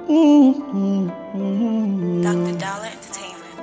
Dr. Dollar Entertainment.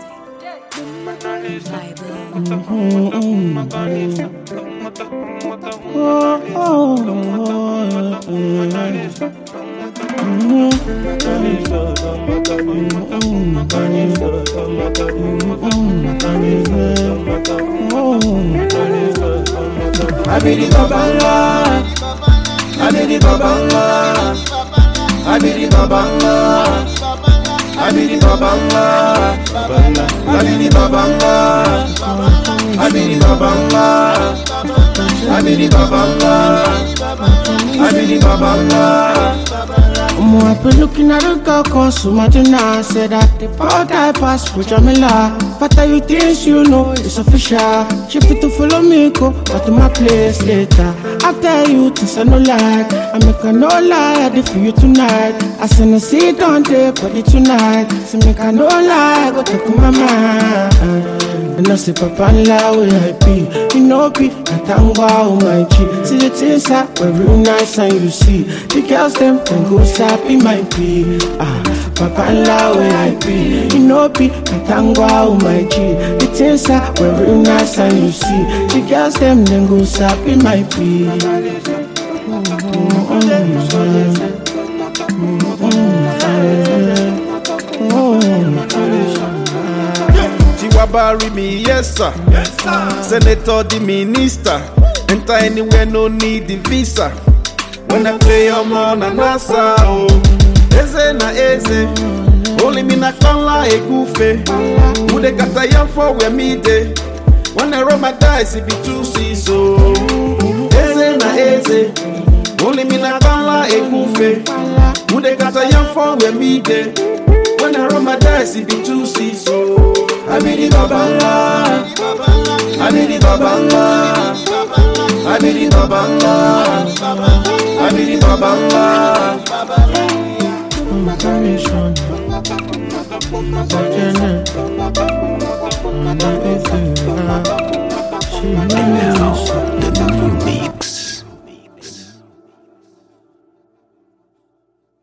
I be the babala, I be the babala, I be the babala, I be the babala, I be the babala, I be the babala, I be the babala, I be the babala. I've been looking at a girl called Sumadina. Said that the power that pass for Jamila. But you things you know it's official. She fit to follow me, go but to my place later. I tell you things I no like. I make a no lie, I did for you tonight. I send a seat on the body tonight. So make a no lie, go talk to my mind. And I say, Papa, la way I be. You know, be a tangwa, oh my G. See the things that were real nice and you see. The girls, them go sappy, my be. Papa, la way I be. You know, be a tangwa, oh my G. The things that were real nice and you see. The girls, them go sappy, my be. Bury me, yes sir. Senator, the minister. Enter anywhere, no need the visa. When I play, I'm on a NASA. Oh, eze na eze. Only me na kanla e gufe. Who they got a young for where me day. When I roll my dice, it be 2C. So eze na eze. Only me na kanla e gufe. Who they got a young for where me day. When I roll my dice, it be 2C. So I be the babala, I be the babala, I be the babala, I be the babala.